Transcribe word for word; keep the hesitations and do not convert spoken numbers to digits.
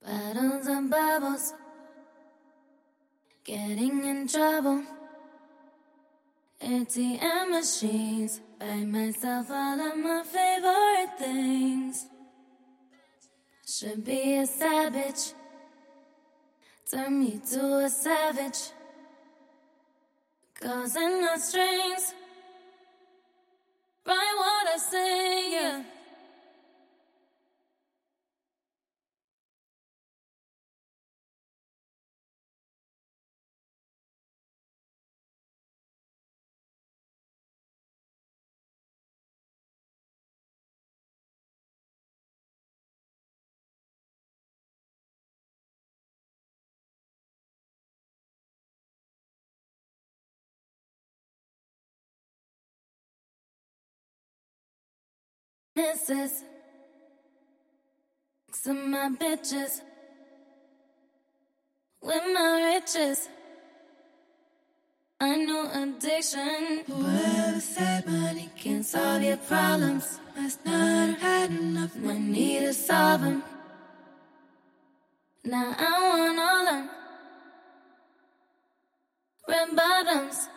Bottles and bubbles, getting in trouble. A T M machines, buy myself all of my favorite things. Should be a savage, turn me to a savage, causing no strings. Write what I say, yeah. Misses some my bitches with my riches. I know addiction. Whoever said money can solve your problems must not have had enough money to solve them. Now I want all them red bottoms.